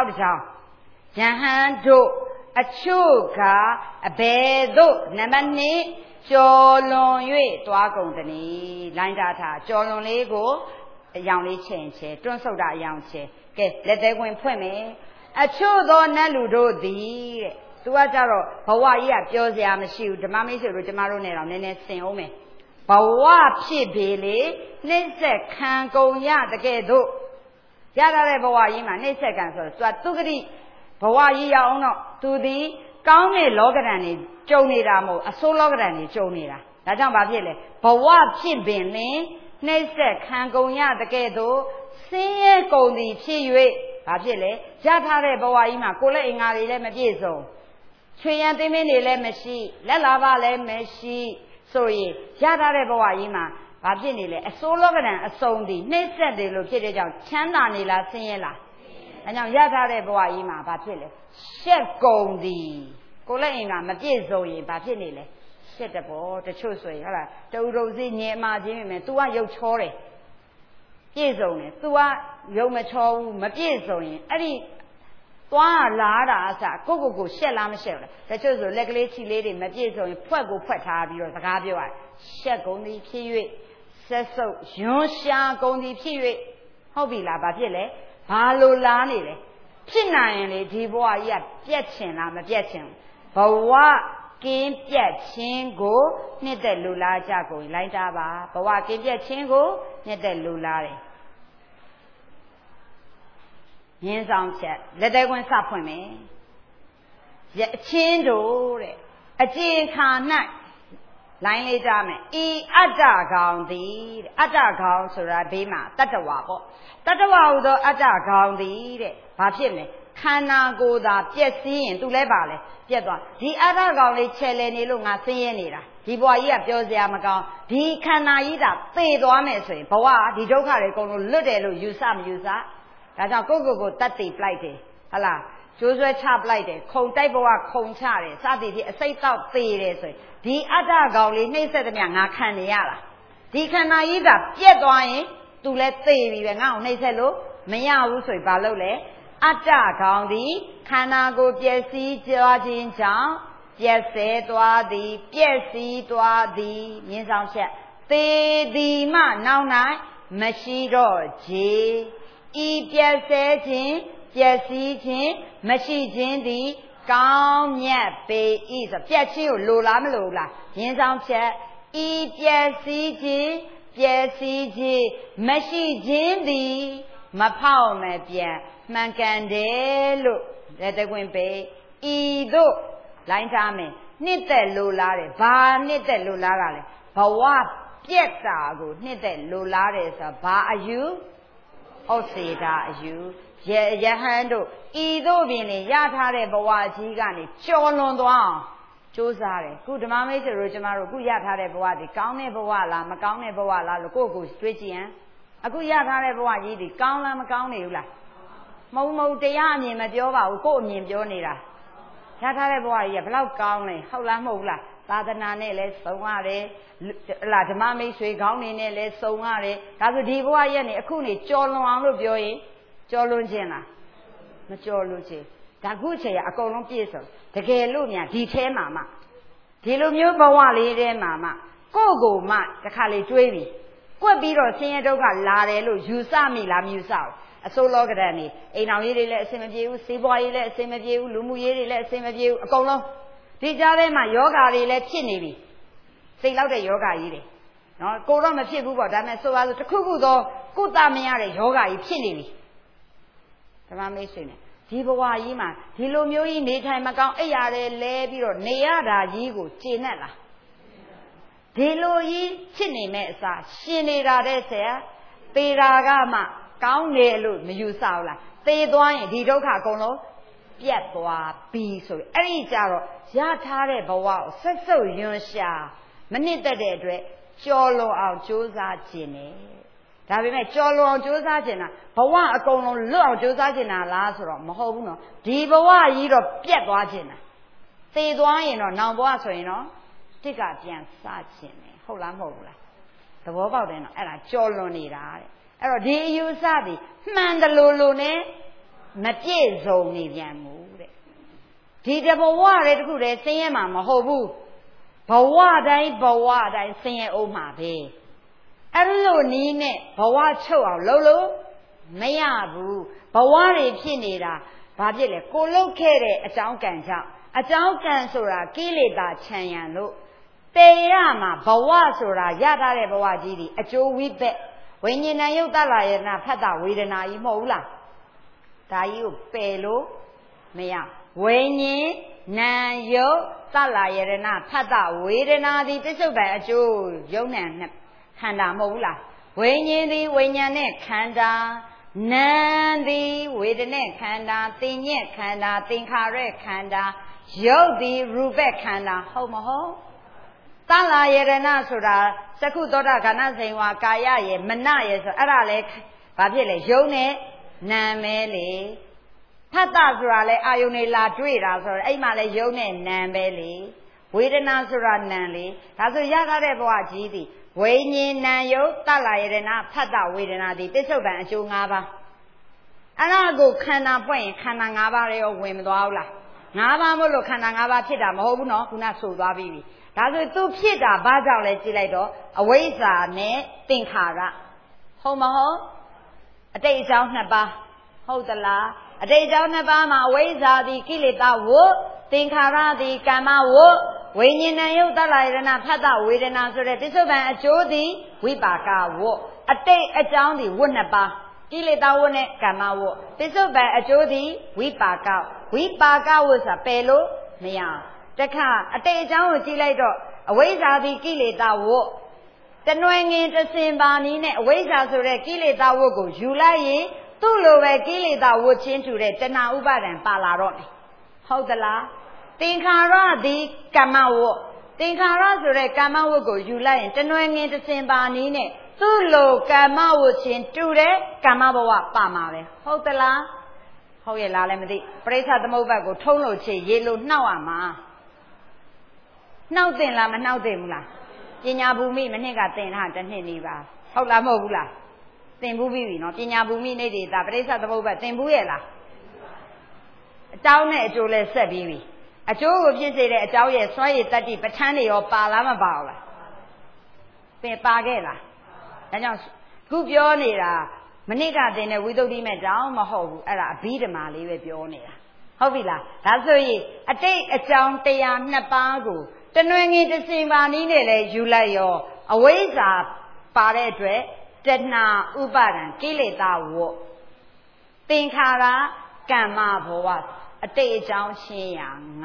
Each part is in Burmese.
အောက်တစ်ချောင်းယဟန်တို့အချို့ကအဘယ်သို့နံပါတ်2ကျော်လွန်၍သွားကုန်သည်လိုင်းတာထားကျော်လွန်လေးကိုအယောင်လေးချိန်ချဲတွန်းဆုပ်တာအယောင်ချဲကဲလက်သေးခွင်ဖွင့်မယ်အချို့သောနတ်လူတို့သည်တဲ့သူကကြတော့ဘဝကြီးကပြောစရာမရှိဘူးဓမ္မမိတ်ဆွေတို့ကျမတို့နဲ့တော့နည်းနည်းဆင်အောင်မယ်ဘဝဖြစ်ပေလေနှိမ့်ဆက်ခံကုန်ရတကယ်တို့ရထားတဲ့ဘဝကြီးမှာနှိမ့်ဆက်ခံဆိုတော့သူကတိဘဝကြီးရအောင်တော့သူသည်ကောင်းတဲ့လောကဓာတ်နေကြုံနေတာမဟုတ်အဆိုးလောကဓာတ်နေကြုံနေတာဒါကြောင့်ဘာဖြစ်လဲဘဝဖြစ်ပင်လင်နှိမ့်ဆက်ခံကုန်ရတကယ်တို့ဆင်းရဲကုန်သည်ဖြစ်၍ဘာဖြစ်လဲရထားတဲ့ဘဝကြီးမှာကိုယ်လက်အင်္ဂါတွေလည်းမပြည့်စုံချွေရန်သိမင်းတွေလည်းမရှိလက်လာပါလည်းမရှိဆိုရင်ရထားတဲ့ဘဝကြီးမှာဘာဖြစ်နေလဲအစိုးလောကဓာတ်အစုံသည်နှိမ့်ဆက်တယ်လို့ဖြစ်တဲ့ကြောင့်ချမ်းသာနေလားဆင်းရဲလားအဲကြောင့်ရထားတဲ့ဘဝကြီးမှာဘာဖြစ်လဲရှက်ကုန်သည်ကိုယ်လက်အင်္ဂါမပြည့်စုံရင်ဘာဖြစ်နေလဲရှက်တဲ့ဘောတချို့ဆိုရင်ဟုတ်လားတူတူစီညင်အမချင်းပဲ तू ကရုပ်ချောတယ်ပြည့်စုံတယ် तू ကရုပ်မချောဘူးမပြည့်စုံရင်အဲ့ဒီသွားလာတာအစကိုရှက်လားမရှက်ဘူးလားတချို့ဆိုလက်ကလေးခြေလေးတွေမပြည့်စုံရင်ဖွက်ကိုဖွက်ထားပြီးတော့စကားပြောရတယ်ရှက်ကုန်သည်ဖြစ်၍ဆက်ဆုပ်ယွန်းရှားကုန်သည်ဖြစ်၍ဟုတ်ပြီလားဘာဖြစ်လဲဘာလို့လားနေလဲဖြစ်နိုင်ရင်လေဒီဘဝကြီးကပြက်ချင်လားမပြက်ချင်ဘူးဘဝကင်းပြက်ခြင်းကိုနှစ်သက်လူလားကြကုန်လိုက်တာပါဘဝကင်းပြက်ခြင်းကိုနှစ်သက်လူလားတယ်ရင်းဆောင်ချက်လက်သေးကွင်းစဖွင့်မယ်အချင်းတို့တဲ့အကျဉ်ခါ၌လိုင်းလေးကြားမယ်ဤအတ္တကောင်သည်တဲ့အတ္တကောင်ဆိုတာဘေးမှာတတ္တဝါပေါ့တတ္တဝါဟူသောအတ္တကောင်သည်တဲ့ဘာဖြစ်မလဲခန္ဓာကိုယ်သာပျက်စီးရင်သူလဲပါလေပြက်သွားဒီအတ္တကောင်လေးချဲလဲနေလို့ငါဆင်းရဲနေတာဒီဘဝကြီးကပြောစရာမကောင်းဒီခန္ဓာကြီးသာသေသွားမယ်ဆိုရင်ဘဝဒီဒုက္ခတွေအကုန်လုံးလွတ်တယ်လို့ယူဆမယူဆဒါကြောင့်ကိုတတ်သိပလိုက်တယ်ဟလားကျိုးဆွဲချပလိုက်တယ်ခုံတိုက်ဘဝခုံချတယ်စသည်ဖြင့်အစိတ်တောက်သေတယ်ဆိုရင်ဒီအတ္တကောင်လေးနှိမ့်ဆက်သမျှငါခံနေရတာဒီခန္ဓာကြီးသာပြက်သွားရင်သူလည်းသေပြီပဲငါ့ကိုနှိမ့်ဆက်လို့မရဘူးဆိုရင်ဘာလုပ်လဲအတ္တကောင်သည်ခန္ဓာကိုယ်ပျက်စီးသွားခြင်းကြောင့်ပျက်ဆဲသွားသည်ပျက်စီးသွားသည်မြင်းဆောင်ချက်သေသည်မှနောက်၌မရှိတော့ခြေဤပျက်ဆဲခြင်းပျက်စီးခြင်းမရှိခြင်းသည်ကောင်းမြတ်ပေ၏ဆိုပျက်ခြင်းကိုလိုလားမလိုလားရင်းဆောင်ချက်ဤပျက်စီးခြင်းပျက်စီးခြင်းမရှိခြင်းသည်မဖောက်မပြန်မှန်ကန်တယ်လို့လက်တကွင်ပေဤတို့လိုင်းထားမယ်နှစ်သက်လိုလားတယ်ဘာနှစ်သက်လိုလားတာလဲဘဝပြက်တာကိုနှစ်သက်လိုလားတယ်ဆိုတာဘာအယူဩစေတာအယူယဟန်တို့ဤတို့ပင်လေရထားတဲ့ဘဝကြီးကနေကျော်လွန်သွားအောင်ကြိုးစားတယ်ခုဓမ္မမိတ်ဆွေတို့ကျမတို့ခုရထားတဲ့ဘဝဒီကောင်းတဲ့ဘဝလားမကောင်းတဲ့ဘဝလားလို့ကိုယ့်ကိုယ်တွေးကြည့်ရင်အခုရထားတဲ့ဘဝကြီးဒီကောင်းလားမကောင်းနေဘူးလားမဟုတ်တရားအမြင်မပြောပါဘူးကိုယ့်အမြင်ပြောနေတာရထားတဲ့ဘဝကြီးကဘယ်လောက်ကောင်းလဲဟုတ်လားမဟုတ်လားသာသနာနဲ့လည်းစုံရတယ်ဟလာဓမ္မမိတ်ဆွေခေါင်းနေနဲ့လည်းစုံရတယ်ဒါဆိုဒီဘဝကြီးကနေအခုနေကြော်လွန်အောင်လို့ပြောရင်ကြော်လွန်ခြင်းလားမကြော်လွန်ခြင်းဒါခုချိန်ကအကုန်လုံးပြည့်စုံတကယ်လို့များဒီထဲမှာမှဒီလိုမျိုးဘဝလေးထဲမှာမှကိုယ့်ကိုမှတခါလေတွေးပြီးကွက်ပြီးတော့ဆင်းရဲဒုက္ခလာတယ်လို့ယူဆမိလားမယူဆဘူးအစိုးလောကဓာတ်နေအိမ်တော်ရေးတွေလည်းအဆင်မပြေဘူးစီးပွားရေးလည်းအဆင်မပြေဘူးလူမှုရေးတွေလည်းအဆင်မပြေဘူးအကုန်လုံးဒီကြားထဲမှာယောဂါတွေလည်းဖြစ်နေပြီစိတ်လောက်တဲ့ယောဂါကြီးတွေနော်ကိုတော့မဖြစ်ဘူးပေါ့ဒါပေမဲ့ဆိုပါစို့တစ်ခုခုသောကုသမရတဲ့ယောဂါကြီးဖြစ်နေပြီဓမ္မမိတ်ဆွေနဲ့ဒီဘဝကြီးမှာဒီလိုမျိုးကြီးနေထိုင်မကောင်းအိပ်ရတယ်လဲပြီးတော့နေရတာကြီးကိုကျေနပ်လားဒီလိုကြီးဖြစ်နေမဲ့အစားရှင်နေတာတဲ့ဆရာသေတာကမှကောင်းတယ်လို့မယူဆဘူးလားသေသွားရင်ဒီဒုက္ခအကုန်လုံးပြတ်သွားပြီဆိုရင်အဲ့ဒီကြတော့ရထားတဲ့ဘဝကိုဆက်စုပ်ယွန်းရှာမနစ်သက်တဲ့အတွက်ကြော်လွန်အောင်ကြိုးစားခြင်းနဲ့ဒါပေမဲ့ကြော်လွန်အောင်ကြိုးစားခြင်းတာဘဝအကုန်လုံးလွတ်အောင်ကြိုးစားခြင်းတာလားဆိုတော့မဟုတ်ဘူးနော်ဒီဘဝကြီးတော့ပြတ်သွားခြင်းတာသေသွားရင်တော့နောင်ဘဝဆိုရင်တော့တစ်ကပြန်စခြင်းနဲ့ဟုတ်လားမဟုတ်ဘူးလားသဘောပေါက်တယ်နော်အဲ့ဒါကြော်လွန်နေတာတဲ့အဲ့တော့ဒီအယူဆသည်မှန်တယ်လို့နဲ့မပြည့်စုံနေပြန်ဘူးတဲ့ဒီတဘဝတွေတခုတည်းဆင်းရဲမှာမဟုတ်ဘူးဘဝတိုင်းဆင်းရဲအောင်မှာပဲအဲ့လိုနီးနဲ့ဘဝချုပ်အောင်လုပ်လို့မရဘူးဘဝတွေဖြစ်နေတာဘာဖြစ်လဲကိုလုတ်ခဲ့တဲ့အကြောင်းကံကြောင့်အကြောင်းကံဆိုတာကိလေသာခြံရံလို့တေရမှာဘဝဆိုတာရထားတဲ့ဘဝကြီးဒီအကျိုးဝိဘက်ဝိညာဉ်ယုတ်တလာယနာဖတ်တာဝေဒနာကြီးမဟုတ်ဘူးလားဒါကြီးကိုပယ်လို့မရဝိညာဉ်နာယုတ်တလာယနာဖတ်တာဝေဒနာဒီပစ္စုပန်အကျိုးယုံနဲ့ခန္ဓာမဟုတ်ဘူးလားဝိညာဉ်ဒီဝိညာဉ်နဲ့ခန္ဓာနာဒီဝေဒနဲ့ခန္ဓာသင်ညက်ခန္ဓာသင်္ခါရခန္ဓာယုတ်ဒီရူပခန္ဓာဟုတ်မဟုတ်တလာယရဏဆိုတာသက္ခုသောတာခန္ဓာစိန်ဝါကာယရဲ့မနရဲ့ဆိုအဲ့ဒါလဲဘာဖြစ်လဲယုံနဲ့နာမဲလေဖတ်တာဆိုတာလဲအာယုန်နေလာတွေ့တာဆိုတော့အဲ့မှာလဲယုံနဲ့နာပဲလေဝေဒနာဆိုတာနာလေဒါဆိုရထားတဲ့ဘဝကြီးသည်ဝိညာဉ်နာယုတ်တလာယရဏဖတ်တာဝေဒနာသည်ပစ္စုပန်အကျိုး၅ပါးအဲ့ဒါကိုခန္ဓာပွင့်ရင်ခန္ဓာ၅ပါးရောဝင်မသွားဘူးလား၅ပါးမို့လို့ခန္ဓာ၅ပါးဖြစ်တာမဟုတ်ဘူးနော်ခုနဆိုသွားပြီဒါဆိုသူဖြစ်တာဘာကြောင့်လဲကြည့်လိုက်တော့အဝိဇ္ဇာနဲ့သင်္ခါရဟုတ်မဟုတ်အတိတ်အကြောင်း2ပါးဟုတ်သလားအတိတ်အကြောင်း2ပါးမှာအဝိဇ္ဇာသည်ကိလေသာဝတ်သင်္ခါရသည်ကမ္မဝတ်ဝိညာဉ်ဏယုတ်တလာယရဏဖတ်တာဝေဒနာဆိုတဲ့ပစ္စုပန်အကျိုးသည်ဝိပါကဝတ်အတိတ်အကြောင်းသည်ဝတ်2ပါးကိလေသာဝတ်နဲ့ကမ္မဝတ်ပစ္စုပန်အကျိုးသည်ဝိပါကဝတ်ဆိုတာပယ်လို့မရတခါအတိတ်အကြောင်းကိုကြည့်လိုက်တော့အဝိဇ္ဇာသည်ကိလေသာဝတ်တနွယ်ငင်တစင်ပါနီးနဲ့အဝိဇ္ဇာဆိုတဲ့ကိလေသာဝတ်ကိုယူလိုက်ရင်သူ့လိုပဲကိလေသာဝတ်ချင်းတူတဲ့တဏှာဥပါဒံပါလာတော့မယ်ဟုတ်သလားသင်္ခါရသည်ကမ္မဝတ်သင်္ခါရဆိုတဲ့ကမ္မဝတ်ကိုယူလိုက်ရင်တနွယ်ငင်တစင်ပါနီးနဲ့သူ့လိုကမ္မဝတ်ချင်းတူတဲ့ကမ္မဘဝပါမှာပဲဟုတ်သလားဟုတ်ရဲ့လားလည်းမသိပရိစ္ဆသမုပ္ပါဒ်ကိုထုံးလို့ချေရေလို့နှောက်ရမှာနှောက်တင်လားမနှောက်တင်ဘူးလားပညာဘူမိမနှစ်ကသင်ထားတစ်နှစ်နေပါဟုတ်လားမဟုတ်ဘူးလားသင်ဘူးပြီနော်ပညာဘူမိနေဒေတာပရိစ္ဆသမုပ္ပါဒ်သင်ဘူးရဲ့လားအကြောင်းနဲ့အကျိုးလဲဆက်ပြီးပြီအကျိုးကိုဖြစ်စေတဲ့အကြောင်းရဲ့စွမ်းရည်တတ္တိပဋ္ဌာန်းတွေရောပါလားမပါဘူးလားသင်ပါခဲ့လားဒါကြောင့်ခုပြောနေတာမနစ်ကသင်တဲ့ဝိသုဒ္ဓိမဲ့တောင်မဟုတ်ဘူးအဲ့ဒါအဘိဓမ္မာလေးပဲပြောနေတာဟုတ်ပြီလားဒါဆိုရင်အတိတ်အကြောင်းတရား2ပါးကိုတနွယ်ငင်တစင်ပါနည်းနဲ့လဲယူလိုက်ရောအဝိဇ္ဇာပါတဲ့အတွက်တဏှာဥပါဒံကိလေသာဝတ်သင်္ခါရကမ္မဘဝအတိတ်အကြောင်းရှင်းရာ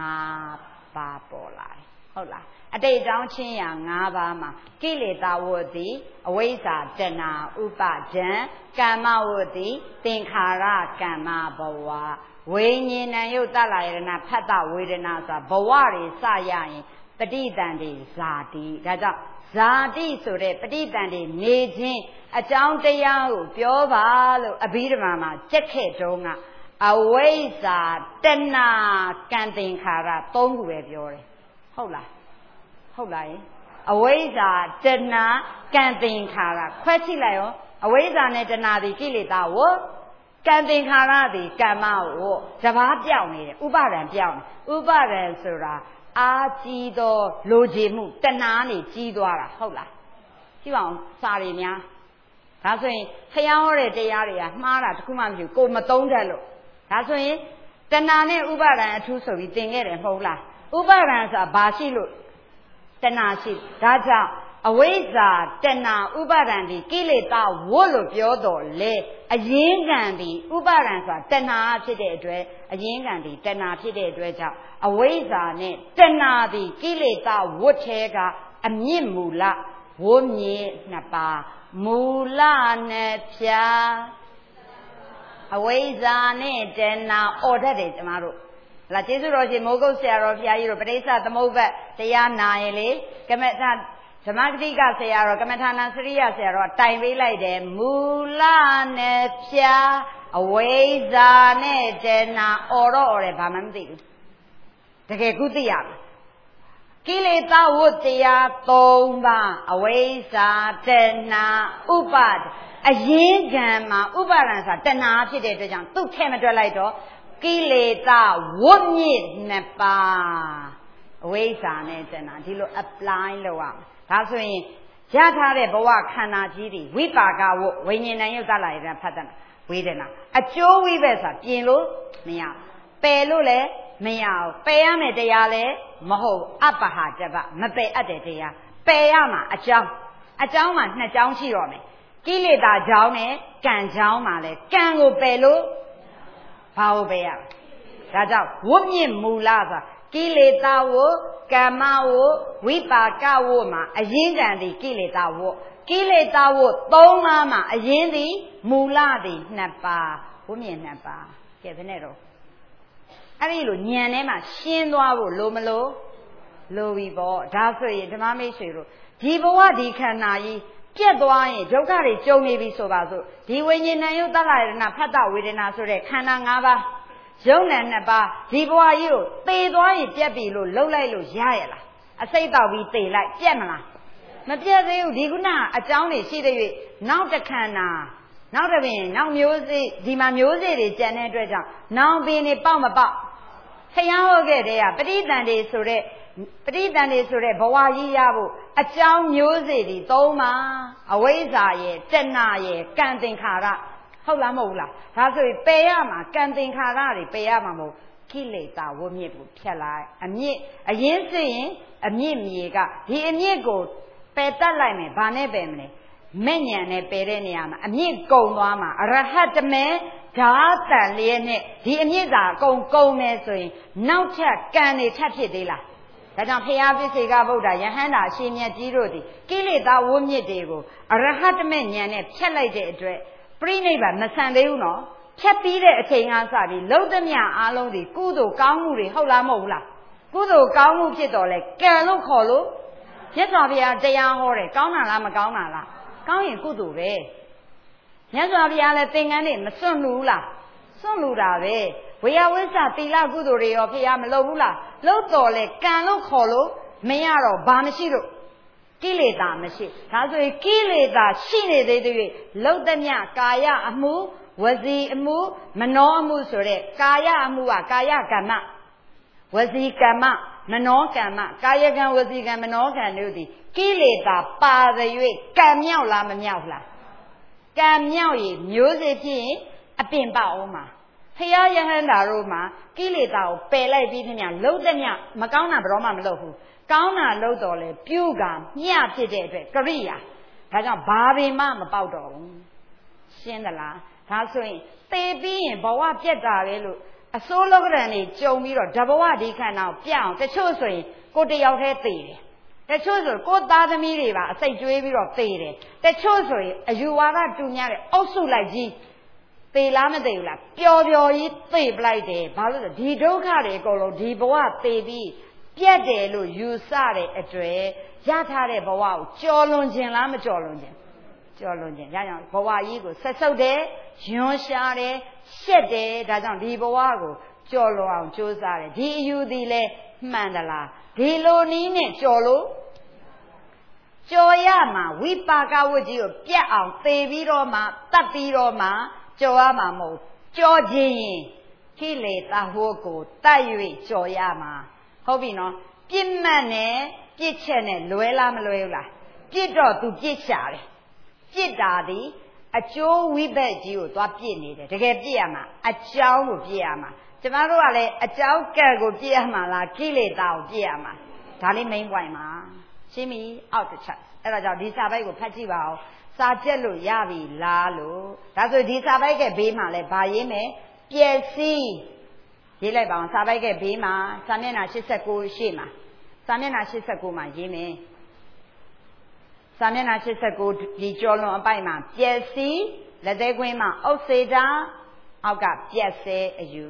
5ပါးပေါ်လာတယ်ဟုတ်လားအတိတ်အကြောင်းချင်းရာ5ပါးမှာကိလေသာဝတ်သည်အဝိဇ္ဇာတဏှာဥပါဒံကမ္မဝတ်သည်သင်္ခါရကမ္မဘဝဝိညာဉ်ဏယုတ်တလာယရဏဖတ်တာဝေဒနာဆိုတာဘဝတွေစရရင်ပဋိသန္ဓေဇာတိဒါကြောင့်ဇာတိဆိုတဲ့ပဋိသန္ဓေနေခြင်းအကြောင်းတရားကိုပြောပါလို့အဘိဓမ္မာမှာကြက်ခဲ့တုန်းကအဝိဇ္ဇာတဏှာကံသင်္ခါရ3ခုပဲပြောတယ်ဟုတ်လားဟုတ်လားအဝိဇ္ဇာတဏှာကံသင်္ခါရခွဲကြည့်လိုက်ရောအဝိဇ္ဇာနဲ့တဏှာဒီကိလေသာဝတ်ကံသင်္ခါရဒီကမ္မဝတ်တဘာပြောင်းနေတယ်ဥပါဒံပြောင်းဥပါဒံဆိုတာအာကြီးသောလိုချင်မှုတဏှာနေကြီးသွားတာဟုတ်လားကြည့်ပါဦးစာတွေများဒါဆိုရင်ဖျားဟောတဲ့တရားတွေကမှားတာတခုမှမရှိဘူးကိုမသုံးတတ်လို့ဒါဆိုရင်တဏှာနဲ့ဥပါဒံအထူးဆိုပြီးသင်ခဲ့တယ်မဟုတ်လားဥပါဒံဆိုတာဘာရှိလို့တဏှာရှိဒါကြောင့်အဝိဇ္ဇာတဏှာဥပါဒံဒီကိလေသာဝတ်လို့ပြောတော့လေအရင်းကံဒီဥပါဒံဆိုတာတဏှာဖြစ်တဲ့အတွက်အရင်းကံဒီတဏှာဖြစ်တဲ့အတွက်ကြောင့်အဝိဇ္ဇာနဲ့တဏှာဒီကိလေသာဝတ်သေးကအမြင့်မူလဝိမြေ2ပါးမူလနဲ့ဖြာအဝိဇ္ဇာနဲ့တဏှာအော်တတ်တယ်ကျမတို့လာကျေးဇူးတော်ရှင်မိုးကုတ်ဆရာတော်ဘုရားကြီးတို့ပဋိစ္စသမုပ္ပါဒ်တရားနာရလေကမထဓမ္မဂတိကဆရာတော်ကမ္မထာနာစရိယဆရာတော်တိုင်ပေးလိုက်တယ်မူလနဲ့ဖြာအဝိဇ္ဇာနဲ့တဏှာအော်တော့အော်တယ်ဘာမှမသိဘူးတကယ်ခုသိရမယ်ကိလေသာဝတ္တရား3ပါးအဝိဇ္ဇာတဏှာဥပါဒအရင်ကံမှာဥပါဒံဆိုတာတဏှာဖြစ်တဲ့အတွက်ကြောင့်သူ့ထဲမတွက်လိုက်တော့ကိလေသာဝတ်မြစ်2ပါးအဝိဇ္ဇာနဲ့တဏှာဒီလို apply လုပ်ရမယ်ဒါဆိုရင်ရထားတဲ့ဘဝခန္ဓာကြီးတွေဝိပါကဝဝိညာဉ်နဲ့ယုတ်တလာရတဲ့ဖတ်တယ်ဝေဒနာအကျိုးဝိဘက်ဆိုတာပြင်လို့မရပယ်လို့လည်းမရဘူးပယ်ရမယ်တရားလည်းမဟုတ်အပ္ပဟာတပမပယ်အပ်တဲ့တရားပယ်ရမှာအကြောင်းမှာ2ကြောင်းရှိတော့မယ်ကိလေသာကြောင်းနဲ့ကံကြောင်းမှာလဲကံကိုပယ်လို့ဘာကိုပယ်ရဒါကြောင့်ဝတ်မြင့်မူလဆိုတာကိလေသာဝကမ္မဝဝိပါကဝမှာအရင်ကံသည်ကိလေသာဝကိလေသာဝ3ပါးမှာအရင်သည်မူလသည်2ပါးဝတ်မြင့်2ပါးကဲဘယ်နဲ့တော့အဲ့ဒီလိုဉာဏ်ထဲမှာရှင်းသွားဖို့လိုမလို့လိုပြီပေါ့ဒါဆိုရင်ဓမ္မမိတ်ဆွေတို့ဒီဘဝဒီခန္ဓာကြီးပြက်သွားရင်ဒုက္ခတွေကြုံနေပြီဆိုပါစို့ဒီဝိညာဉ်ဉာဏ်ယုတ်တလာရဏဖတ်တဝေဒနာဆိုတဲ့ခန္ဓာ5ပါးယုံနဲ့2ပါးဒီဘဝကြီးကိုသေသွားရင်ပြက်ပြီလို့လှုပ်လိုက်လို့ရရလားအစိတ်တောက်ပြီးသေလိုက်ပြက်မလားမပြက်သေးဘူးဒီကုဏအကြောင်းတွေရှိတဲ့၍နောက်တစ်ခန္ဓာနောက်တစ်ပင်နောက်မျိုးစေ့ဒီမှာမျိုးစေ့တွေကျန်တဲ့အတွက်ကြောင့်နောင်ပင်တွေပေါက်မပေါက်ဖျားဟုတ်ခဲ့တဲ့ကပဋိသန္ဓေဆိုတဲ့ဘဝကြီးရဖို့အကြောင်းမျိုးစေ့တွေ3ပါအဝိဇ္ဇာရဲ့တဏှာရဲ့ကံသင်္ခါရဟုတ်လားမဟုတ်လားဒါဆိုရင်ပယ်ရမှာကံသင်္ခါရတွေပယ်ရမှာမဟုတ်ကိလေသာဝမြစ်ကိုဖြတ်လိုက်အမြင့်အရင်စစ်ရင်အမြင့်မြေကဒီအမြင့်ကိုပယ်တတ်လိုက်မယ်ဘာနဲ့ပယ်မလဲမဲ့ညံနဲ့ပယ်တဲ့နေရာမှာအမြင့်ကုံသွားမှာအရဟတမေဓာတန်လျက်နဲ့ဒီအမြင့်သာကုံမယ်ဆိုရင်နောက်ထပ်ကံတွေထပ်ဖြစ်သေးလားဒါကြောင့်ဖရာပစ္စေကဗုဒ္ဓယဟန္တာအရှင်မြတ်ကြီးတို့သည်ကိလေသာဝမြစ်တွေကိုအရဟတမေဉာဏ်နဲ့ဖြတ်လိုက်တဲ့အတွက်ပြိနိဗ္ဗာန်မဆန်သေးဘူးနော်ဖြတ်ပြီးတဲ့အချိန်ကစပြီးလုံးသမျှအားလုံးဒီကုသိုလ်ကောင်းမှုတွေဟုတ်လားမဟုတ်လားကုသိုလ်ကောင်းမှုဖြစ်တော်လဲကံလို့ခေါ်လို့မြတ်စွာဘုရားတရားဟောတယ်ကောင်းတာလားမကောင်းတာလားကောင်းရင်ကုသိုလ်ပဲမြတ်စွာဘုရားလည်းသင်္ကန်းတွေမစွန့်လူလားစွန့်လူတာပဲဝေယဝိဇ္ဇသီလကုသိုလ်တွေရောဘုရားမလုပ်ဘူးလားလုပ်တော်လဲကံလို့ခေါ်လို့မရတော့ဘာမရှိလို့ကိလေသာမရှိဒါဆိုရင်ကိလေသာရှိနေသေးတဲ့လုံသမျှကာယအမှုဝစီအမှုမနောအမှုဆိုတဲ့ကာယအမှုကကာယကမ္မဝစီကမ္မမနောကမ္မကာယကံဝစီကံမနောကံတို့သည်ကိလေသာပါတဲ့၍ကံမြောက်လားမမြောက်လားကံမြောက်ရင်မျိုးစေ့ဖြစ်ရင်အပင်ပအောင်မှာဖရာယဟန္တာတို့မှာကိလေသာကိုပယ်လိုက်ပြီးသမျှလုံသမျှမကောင်းတာဘယ်တော့မှမလုပ်ဘူးကောင်းတာလုပ်တော်လဲပြုကမျှဖြစ်တဲ့အတွက်ကရိယာဒါကြောင့်ဘာပင်မှမပေါက်တော့ဘူးရှင်းသလားဒါဆိုရင်သေပြီးရင်ဘဝပြတ်တာပဲလို့အစိုးလောကရန်တွေကြုံပြီးတော့တဘဝဒီခန္ဓာကိုပြအောင်တချို့ဆိုရင်ကိုတယောက်တည်းသေတယ်တချို့ဆိုကိုသားသမီးတွေပါအစိတ်ကျွေးပြီးတော့သေတယ်တချို့ဆိုရင်အယူဝါဒတူများတဲ့အုပ်စုလိုက်ကြီးသေလားမသေဘူးလားပျော်ပျော်ကြီးသေပလိုက်တယ်ဘာလို့လဲဒီဒုက္ခတွေအကုန်လုံးဒီဘဝသေပြီးပြတ်တယ်လို့ယူဆတဲ့အတွက်ရထားတဲ့ဘဝကိုကြော်လွန်ခြင်းလားမကြော်လွန်ခြင်းကြော်လွန်ခြင်းဒါကြောင့်ဘဝကြီးကိုဆက်ဆုပ်တယ်ယွန်းရှားတယ်ရှက်တယ်ဒါကြောင့်ဒီဘဝကိုကြော်လွန်အောင်ကြိုးစားတယ်ဒီအယူသည်လဲမှန်သလားဒီလိုနည်းနဲ့ကြော်လို့ကြော်ရမှာဝိပါကဝတ်ကြီးကိုပြတ်အောင်သေပြီးတော့မှတတ်ပြီးတော့မှကြော်ရမှာမဟုတ်ကြော်ခြင်းရင်ကိလေသာဟိုကိုတတ်၍ကြော်ရမှာဟုတ်ပြီနော်ပြစ်မှတ်နဲ့ပြစ်ချက်နဲ့လွဲလားမလွဲဘူးလားပြစ်တော့သူပြစ်ရှာတယ်ပြစ်တာဒီအကျိုးဝိဘက်ကြီးကိုသွားပြစ်နေတယ်တကယ်ပြစ်ရမှာအကြောင်းကိုပြစ်ရမှာကျမတို့ကလည်းအကြောင်းကံကိုပြစ်ရမှာလားကိလေသာကိုပြစ်ရမှာဒါလေး main point မှာရှင်းပြီအောက်တစ်ချက်အဲ့ဒါကြောင့်ဒီစာပိုက်ကိုဖတ်ကြည့်ပါဦးစာကျက်လို့ရပြီလားလို့ဒါဆိုဒီစာပိုက်ကဘေးမှာလဲဗာရေးမယ်ပျက်စီးရေးလိုက်ပါအောင်စာပိုက်ကဘေးမှာစာမျက်နှာ89ရှေ့မှာစာမျက်နှာ89မှာရေးမယ်စာမျက်နှာ89ဒီကျော်လွန်အပိုက်မှာပျက်စီးလက်သေးကွင်းမှာအုပ်စေတာအောက်ကပျက်ဆဲအယူ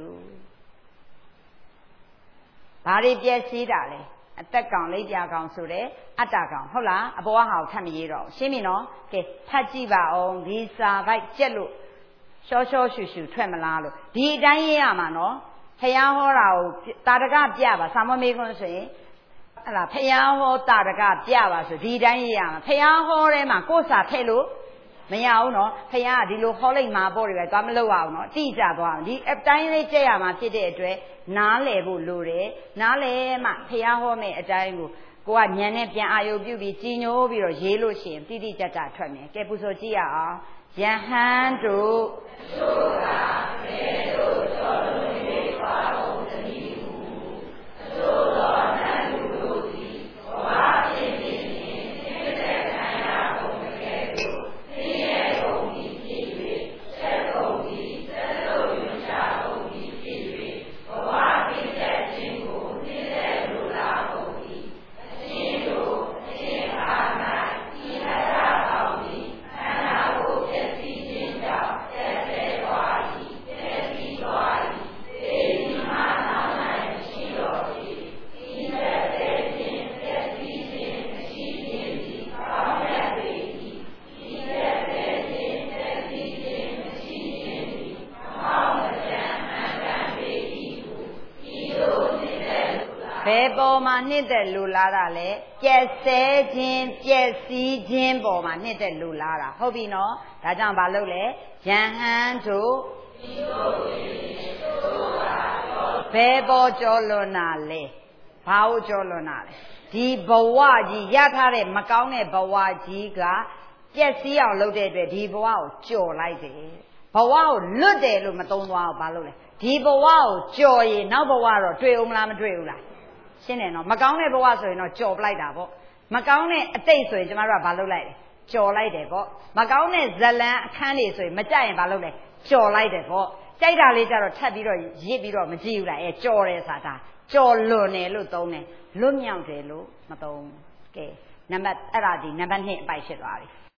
ဘာတွေပျက်စီးတာလဲအသက်ကောင်လိပ်ပြကောင်ဆိုတဲ့အတ္တကောင်ဟုတ်လားအပေါ်ဟာကိုထပ်မရေးတော့ရှင်းပြီနော်ကဲဖတ်ကြည့်ပါအောင်ဒီစာပိုက်ကျက်လို့ရှောရှောရှူရှူထွက်မလားလို့ဒီအတိုင်းရေးရမှာနော်ဖျားဟောတာကိုတာတကပြပါစာမမေးခွန်းဆိုရင်အဲ့ဒါဖယားဟောတာတကပြပါဆိုဒီတိုင်းရေးရမှာဖယားဟောထဲမှာကိုယ်စာထည့်လို့မရဘူးနော်ဖယားကဒီလိုဟောလိုက်မှာပေါ့တွေပဲသွားမလုပ်အောင်နော်အတိအကျသွားအောင်ဒီအတိုင်းလေးကြက်ရမှာဖြစ်တဲ့အတွက်နားလည်ဖို့လိုတယ်နားလည်မှဖယားဟောမဲ့အတိုင်းကိုကညံနဲ့ပြန်အာယုပြုပြီးကြီးညိုးပြီးတော့ရေးလို့ရှိရင်တိတိကျကျထွက်မယ်ကဲပူဇော်ကြည့်ရအောင်ယဟန်တို့တို့သာဘေတို့တော်လုံးလေးပါအောင်တည်းဟုသို့တော်နတ်တို့သည်ဘဝဖြစ်ဖြစ်နှင့်သိတဲ့ခံရပုံကဲ့သို့သိရဲ့ပုံသည်ဖြစ်၍သက်ပုံသည်သက်လို့ရချပုံသည်ဖြစ်၍ဘဝဖြစ်တဲ့ခြင်းကိုသိတဲ့လူလာပုံသည်အချင်းတို့အချင်းအား၌ဤအရာပေါင်းသည်ခန္ဓာကိုယ်ဖြစ်စီခြင်းကြောင့်သက်သက်သွား၏သက်စီသွား၏သေဒီမှာနောက်၌ရှိတော်သည်ဤသက်သက်ခြင်းသက်စီခြင်းမရှိခြင်းသည်ကောင်းမြတ်ပေ၏ဤသက်သက်ခြင်းသက်စီခြင်းမရှိခြင်းသည်ကောင်းမြတ်မှန်ကန်ပေ၏ဟုဤသို့သိတဲ့လူလားဘယ်ပေါ်မှာနှစ်သက်လူလားတာလဲပြည့်စဲခြင်းပြည့်စည်ခြင်းပေါ်မှာနှစ်သက်လူလားတာဟုတ်ပြီနော်ဒါကြောင့်ဘာလုပ်လဲယဟန်တို့ဘယ်ပေါ်ကျော်လွန်တာလဲဘာကိုကျော်လွန်တာလဲဒီဘဝကြီးရထားတဲ့မကောင်းတဲ့ဘဝကြီးကပြည့်စည်အောင်လုပ်တဲ့အတွက်ဒီဘဝကိုကျော်လိုက်တယ်ဘဝကိုလွတ်တယ်လို့မသုံးသွားဘူးဘာလို့လဲဒီဘဝကိုကျော်ရင်နောက်ဘဝတော့တွေ့အောင်မလားမတွေ့ဘူးလားရှင်းတယ်နော်မကောင်းတဲ့ဘဝဆိုရင်တော့ကျော်ပလိုက်တာပေါ့မကောင်းတဲ့အတိတ်ဆိုရင်ကျမတို့ကဘာလုပ်လိုက်လဲကျော်လိုက်တယ်ပေါ့မကောင်းတဲ့ဇလံအခန်းတွေဆိုရင်မကြိုက်ရင်ဘာလုပ်လဲကျော်လိုက်တယ်ပေါ့ကြိုက်တာလေးကြတော့ထပ်ပြီးတော့ရစ်ပြီးတော့မကြည့်ဘူးလားကျော်တယ်ဆိုတာကျော်လွန်တယ်လို့သုံးတယ်လွတ်မြောက်တယ်လို့မသုံးဘူးကဲနံပါတ်အဲ့ဒါဒီနံပါတ်2အပိုက်ဖြစ်သွားပြီ